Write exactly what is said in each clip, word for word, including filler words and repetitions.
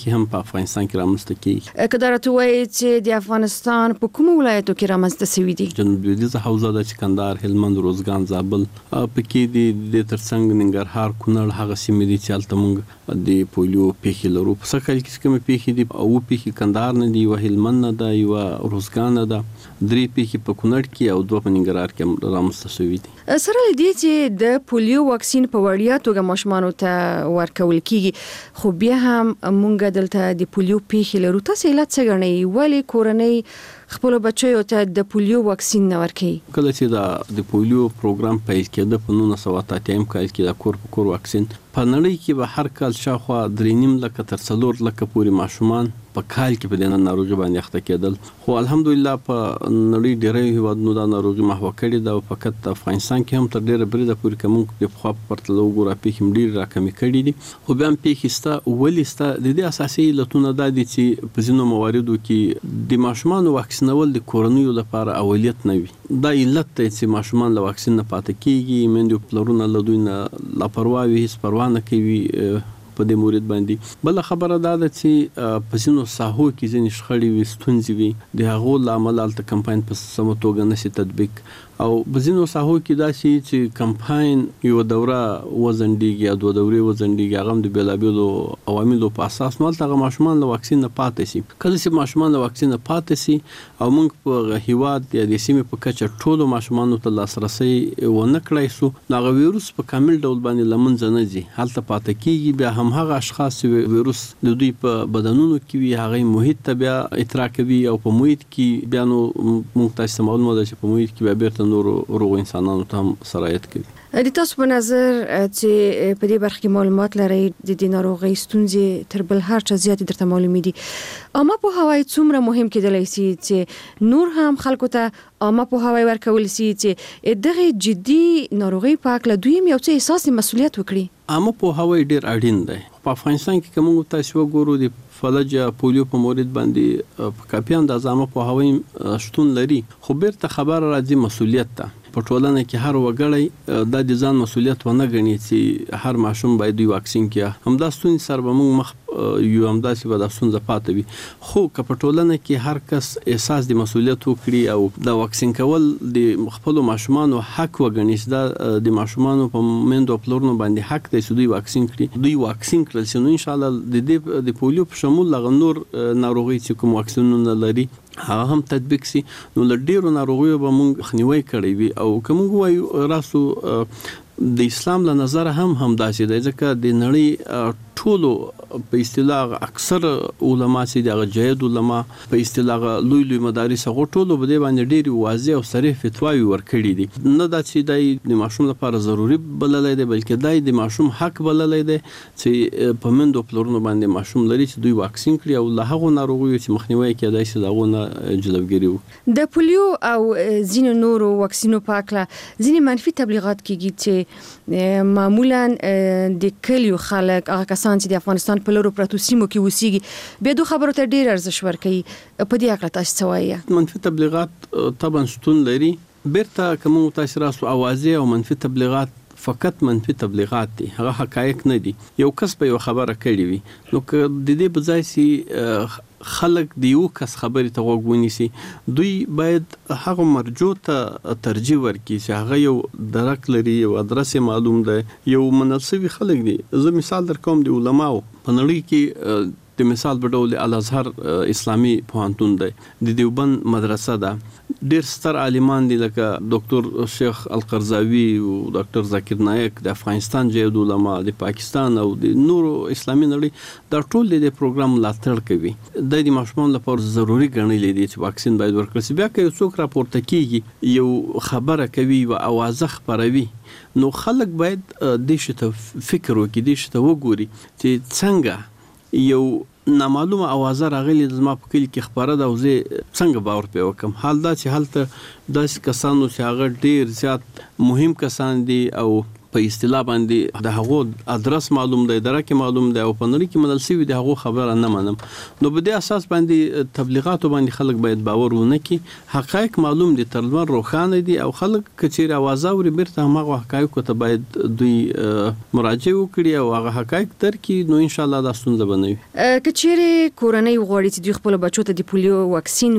کې هم په افغانستان کې رامنځته کیږي. که دا راته وایي چې د افغانستان په کومو ولایتو کې رامنځته شوي دي؟ جنوب لویدیځه حوزه د کندهار، هلمند، روزګان، زابل پکې دي. د ترڅنګ ننګرهار، کونړ هغه سیمې دي چې هلته موږ د پولیو پیښې لرو. په سږ کال کې کومې پیښې دي؟ اووه پیښې کندهار نه دي، یوه هلمند نه ده، یوه روزګان نه ده، درې پیښې په کونړ کې او دوه په ننګرهار کې رامنځته شوي دي. سره له دې چې د پولیو واکسین په وړیا توګه ماشومانو ته ورکول کیږي، خو بیا هم مونږ دلته د پولیو پیښې لرو. تاسو علت څه ګڼئ؟ ولې کورنۍ خپل بچیو ته د پولیو واکسین نه ورکوي؟ کله چې دا د پولیو پروګرام پیل کېده په نولس سوه اته اتیا کال کې د کور په کور واکسین په نړۍ کې به هر کال شاوخوا درې نیم لکه تر څلور لکه پورې ماشومان په کال کې په دې ناروغي باندې اخته کېدل. خو الحمدلله په نړۍ ډېری هیوادونو دا ناروغي محو کړې ده او فقط افغانستان کې هم تر ډېره بریده پورې کوم د پخوا په پرتله وګوره پیښې ډېرې راکمې کړې دي. خو بیا هم پیښې شته. ولې شته؟ د دې اساسي علتونه دا دي چې په ځینو مواردو کې د ماشومانو واکسینول د کورنیو لپاره اولیت نه وي. دا علت دی چې ماشومان له واکسین نه پاتې کېږي. میندې پلرونه له دوی نه لاپروا وي، هېڅ پروا نه کوي په دې مورید باندې. بل خبره دا ده چې په ځینو ساحو کې ځینې شخړې وي، ستونزې وي، د هغو له امله هلته کمپاین په سمه توګه نشي تطبیق. او په ځینو ساحو کې دا شي چې کمپاین یو دوره وزنډیږي یا دوه دورې وزنډیږي، هغه هم د بېلابېلو عواملو په اساس نو هلته هغه ماشومان له واکسین نه پاتې شي. کله چې ماشومان له واکسین نه پاتې شي او موږ په هیواد یا د سیمې په کچه ټولو ماشومانو ته لاسرسی ونه کړی سو، نو هغه ویروس په کامل ډول باندې له منځه نه ځي، هلته پاتې کېږي. بیا هم هغه اشخاص چې ویروس د دوی په بدنونو کې وي هغه محیط ته بیا اطلاع کوي او په محیط کې بیا نو موږ تاسو ته معلومه ده چې په محیط کې بیا بیرته نورو روغ انسانانو ته هم سرایت کوي. د تاسو په نظر چې په دې برخه کې معلومات لرئ، د دې ناروغۍ ستونزې تر بل هر څه زیات درته معلومې دي. عامه پوهاوی څومره مهم کېدلی شي چې نور هم خلکو ته عامه پوهاوی ورکول شي چې دغه جدي ناروغۍ په اړه دوی یو څه احساس مسؤلیت وکړي؟ عامه پوهاوی ډیر اړین دی. په افغانستان کې کوم تاسو وګورو د فلج یا پولیو په مورید باندې په کافي اندازه عامه پوهاوی شتون لري، خو بیرته خبر راځي مسؤلیت ته. په ټولنه کې هر وګړی دا د ځان مسؤلیت ونه ګڼي چې هر ماشوم باید واکسین کړي. همدا ستونزې سره به موږ مخ یو همداسې به دا ستونزه پاتې وي. خو که په ټولنه کې هر کس احساس د مسؤلیت وکړي او د واکسین کول د خپلو ماشومانو حق وګڼي چې دا د ماشومانو په میندو او پلرونو باندې حق دی چې دوی واکسین کړي، دوی واکسین کړل شي، نو انشاءالله د دې د پولیو په شمول هغه نور ناروغۍ چې کوم واکسینونه لري هغه هم تطبیق شي، نو له ډېرو ناروغیو به موږ مخنیوی کړی وي. او که موږ وایو راسو د اسلام له نظره هم همداسې دی، ځکه د نړۍ ټولو په اصطلاح اکثر علما چې دغه جید علما په اصطلاح لوی لوی مدارس هغه ټولو په دې باندې ډېری واضح او صریح فتواوی ورکړي دي. نه دا چې د ماشوم لپاره ضروري بللی دی، بلکې دا د ماشوم حق بللی دی چې په میندو پلرونو باندې ماشوم لري چې دوی واکسین کړي او له هغو ناروغیو چې مخنیوی کېدای شي د هغو نه جلوګیري وکړي. د پولیو او ځینو نورو واکسینو په اړه ځینې منفي تبلیغات کېږي چې معمولا د کلیو خلک هغه کسان چې د افغانستان په لورو پرتو سیمو کې اوسېږي بیا دو خبرو ته ډېر ارزښت ورکوي. په دې اړه تاسو څه وایئ؟ منفي تبلیغات طبعا شتون لري. بیرته که موږ تاسو راسو اوازې او منفي تبلیغات فقط منفي تبلیغات دي، هغه حقایق نه دي. یو کس په یو خبره کړي وي، نو که د دې بځای سي خلک د یو کس خبرې ته غوږ ونیسي، دوی باید هغه مرجو ته ترجیح ورکړي چې هغه یو درک لري، یو ادرس معلوم دی، یو منصبي خلک دي. زه مثال در کوم د علماو په نړۍ کې د مثال په ډول الازهر اسلامي پوهنتون دی، د دیوبند مدرسه ده، ډېر ستر عالمان دي لکه ډاکټر شیخ القرضاوي او ډاکټر ذاکر نایک د افغانستان جید علما، د پاکستان او د نورو اسلامي نړۍ دا ټول د پروګرام ملاتړ کوي. د دې ماشومان لپاره ضروري ګڼلې دي چې واکسین باید ورکړل شي. بیا که یو څوک راپورته کیږي، یو خبره کوي او اوازه خپروي، نو خلک باید دې شي ته فکر وکړي، دې شي ته وګوري چې څنګه یو نامعلومه اوازه راغلی زما په کلی کې خبره ده او زه څنګه باور پې وکم. حال دا چې هلته داسې کسانو چې هغه ډېر زیات مهم کسان دي او په اصطلاح باندې د هغو ادرس معلوم دی، درکه معلوم دی او په نړۍ کې منل شوی دی، هغه خبره نه منم. نو په دې اساس باندې تبلیغات باندې خلک باید باور ونه کړي. حقایق معلوم دي، تر لمر روښانه دي او خلک کچېر आवाज اوري بیرته هغه حقایق ته باید دوی مراجعه وکړي او هغه حقایق درکې، نو ان شاء الله دا ستونزه بنوي. کچېر کورنۍ غواړي چې دوی خپل بچو ته د پولیو واکسین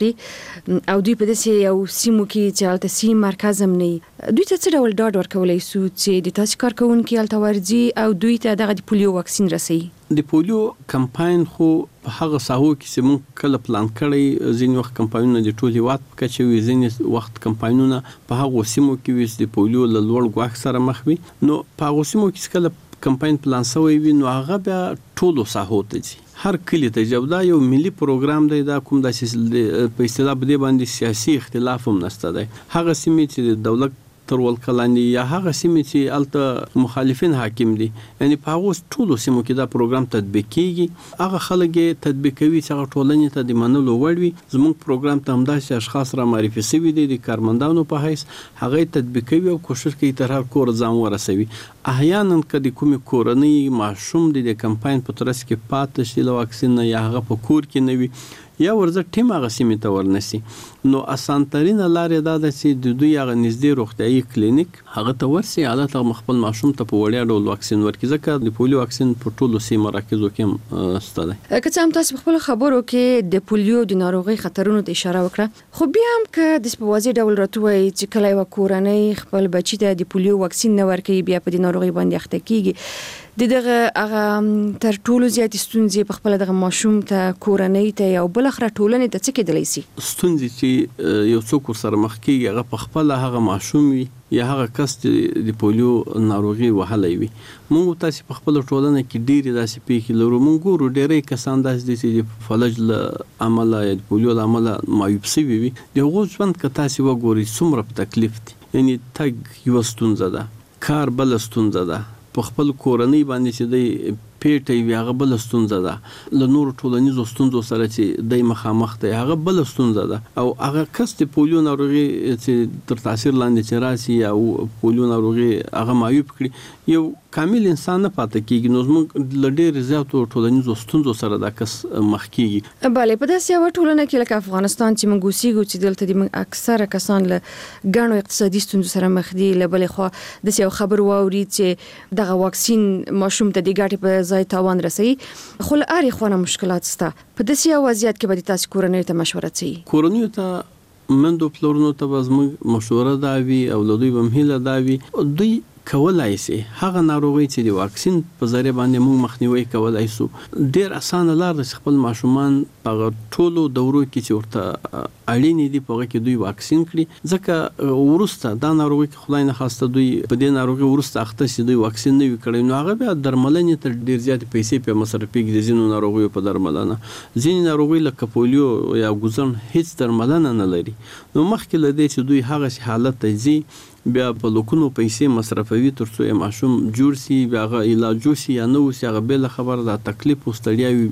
ورکړي او دوی په داسې یو سیمو کې چې هلته سیم مرکز هم نه، دوی ته څه ډول ډاډ ورکولی سو چې د تاسو کارکونکي هلته ورځي او دوی ته دغه د پولیو واکسین رسوي؟ د پولیو کمپاین خو په هغه ساحو کې چې موږ کله پلان کړی، ځینې وخت کمپاینونه د ټول هیواد په کچه وي، ځینې وخت کمپاینونه په هغو سیمو کې وي چې د پولیو له لوړ ګواښ سره مخ وي. نو په هغو سیمو کې کله کمپاین پلان شوی وي نو هغه بیا ټولو ساحو ته ځي، هر کلی ته ځي. دا یو ملي پروګرام دی، دا کوم داسې په اصطلاح بده باندې سیاسي اختلاف هم نشته دی. هغه سیمې چې د دولت تر ولکلانی یا هغه سیمې چې الته مخالفین حاکم دي، یعنی په هغه ټولو سیمو کې دا پروګرام تطبیق کیږي. هغه خلک تطبیق کوي چې هغه ټولنې ته د منلو وړ وي. زموږ پروګرام ته همداسې اشخاص را معرفي شوي دي د کارمندانو په حیث، هغه تطبیق کوي او کوشش کوي تر هر کور ځان ورسوي. احیانا کله کومې کورنۍ ماشوم د کمپاین په ترڅ کې پاتې شي له واکسین نه یا هغه په کور کې نه وي یا ورزه ټیم هغه سیمې ته ورنسي، نو اسانترین لارې دا ده چې د دوی هغه نږدې روغتیايي کلینیک هغه ته ورسي، حالت خپل ماشوم ته په وړیا ډول واکسین ورکړي، ځکه د پولیو واکسین په ټولو سیمو مراکزو کې شته دی. که څه هم تاسو په خپل خبرو کې د پولیو د ناروغي خطرونو ته اشاره وکړه، خو بیا هم که د سپوازي ډول راتوي چې کله یو کورنۍ خپل بچی ته د پولیو واکسین نه ورکړي، بیا په دې ناروغي باندې اخته کیږي، د دغه هغه تر ټولو زیات ستونزې په خپل دغه ماشوم ته، کورنۍ ته او بل اخر ټولنې ته څه کېدلی شي؟ ستونزې چې یو څوک سره مخ کیږي هغه په خپل هغه ماشوم وي یا هغه کس چې د پولیو ناروغي وهلی وي. موږ تاسو په خپل ټولنه کې ډېری داسې پیښې لرو، موږ ګورو ډېری کسان داسې دي چې د فلج له امله یا د پولیو له امله معیوب شوي وي. د هغو ژوند که تاسو وګورئ څومره په تکلیف دي، یعنی تګ یوه ستونزه ده، کار بله ستونزه ده، په خپل کورنۍ باندې چې دی پیټه وي هغه بل ستونزه ده، له نورو ټولنیزو ستونزو سره چې دی مخامخ دی هغه بل ستونزه ده. او هغه کس د پولیو ناروغي چې تر تاثیر لاندې چې راسي یا پولیو ناروغي هغه معیوب کړي، یو کامل انسان نه پاتې کیږي. نو زموږ له ډېر زیاتو ټولنیزو ستونزو سره دا کس مخ کیږي. بله، په داسې یوه ټولنه کې لکه افغانستان چې موږ اوسېږو چې دلته د اکثره کسان له ګڼو اقتصادي ستونزو سره مخ دي، له بلې خوا داسې یو خبر واوري چې دغه واکسین ماشوم ته د ګټې په ځای تاوان رسوي، خو له هرې خوا نه مشکلات شته. په داسې یو وضعیت کې به د تاسو کورنیو ته مشوره څه وي؟ کورنیو ته مندو پلورونو ته به زموږ مشوره دا وي او له دوی به هم هیله دا وي، دوی کولای شي هغه ناروغي چې د واکسین په ذریعه باندې موږ مخنیوي کولای شو. ډېر اسانه لار ده چې خپل ماشومان په ټولو دورو کې چې ورته اړین دي په هغه کې دوی واکسین کړي، ځکه ورسته دا ناروغي کې خدای نه خواسته دوی په دې ناروغي ورسته اخته شي دوی واکسین نه وي کړی، نو هغه بیا درملنې ته ډېر زیات پیسې په مصرفېږي د ځینو ناروغیو په درملنه. ځینې ناروغي لکه پولیو یا ګوزن هیڅ درملنه نه لري، نو مخکې له دې چې دوی هغه حالت ته ځي بیا په لکونو پیسې مصرفوي تر څو یې ماشوم جوړ شي، بیا هغه علاج وشي یا نه وشي، هغه بله خبره ده، تکلیف او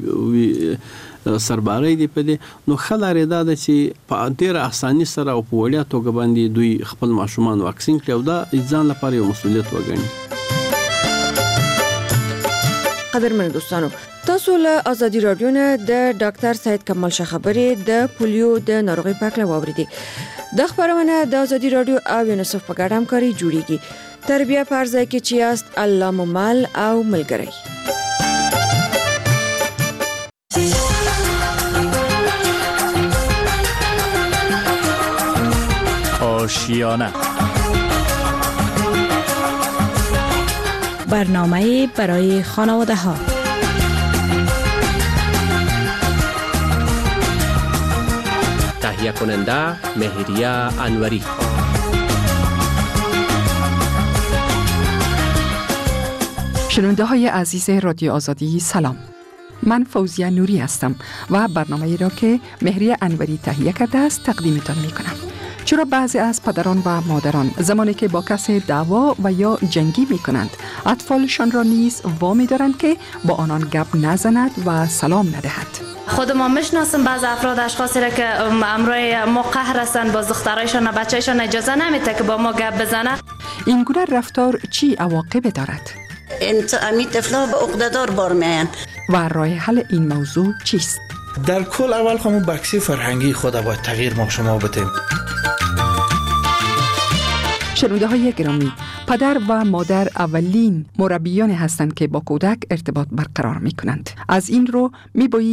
ستړیا سرباري دی په دې. نو ښه لارې دا ده چې په ډېره اساني سره او په وړیا توګه باندې دوی خپل ماشومان واکسین کړي او دا ځان لپاره یو مسؤلیت وګڼي. قدرمن دوستانو، تاسو له ازادي رادیو نه د ډاکټر سید کمال شاه خبرې د پولیو د ناروغي په اړه واوریدې. د خبرونه د ازادي رادیو او یونیسف په ګډه همکاري جوړیږي. تر بیا په ځای کې چې یاست الله مو مل او ملګری. آشیانه، برنامه برای خانواده ها. تهیه کننده مهریه انوری. شنونده های عزیز رادیو آزادی سلام، من فوزیه نوری هستم و برنامه را که مهریه انوری تهیه کرده است تقدیمتان می کنم. چرا بعضی از پدران و مادران زمانی که با کسی دعوا و یا جنگی می کنند اطفالشان را نیز وامی دارند که با آنان گپ نزند و سلام ندهد؟ خود ما میشناسیم بعض افراد اشخاصی را که امروی ما قهر هستند، باز دخترایشان و بچه‌شان اجازه نمیده که با ما گپ بزنه. این گونه رفتار چی عواقب دارد؟ این امی طفلا به عقده‌دار بار میان. و راه حل این موضوع چیست؟ در کل اول همون بکسی فرهنگی خود باید تغییر ما شما بدیم. شنونده های گرامی، پدر و مادر اولین مربیان هستند که با کودک ارتباط برقرار می کنند. از این رو می